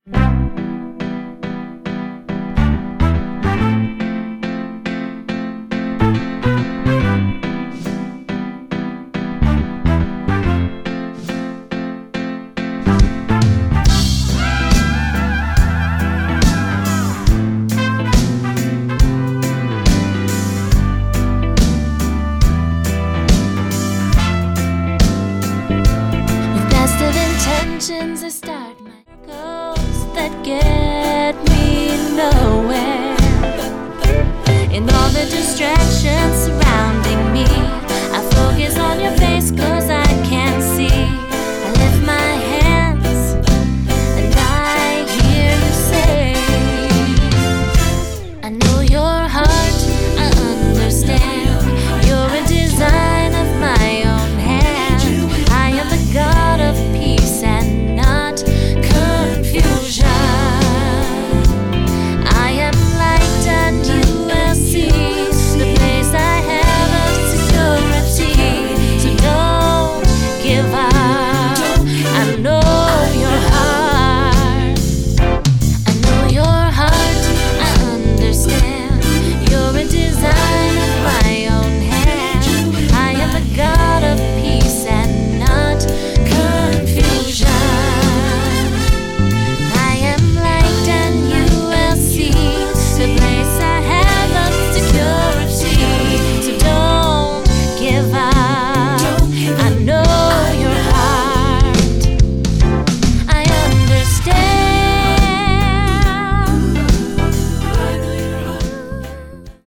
I start my goals that get me nowhere. In all the distractions surrounding me, I focus on your face.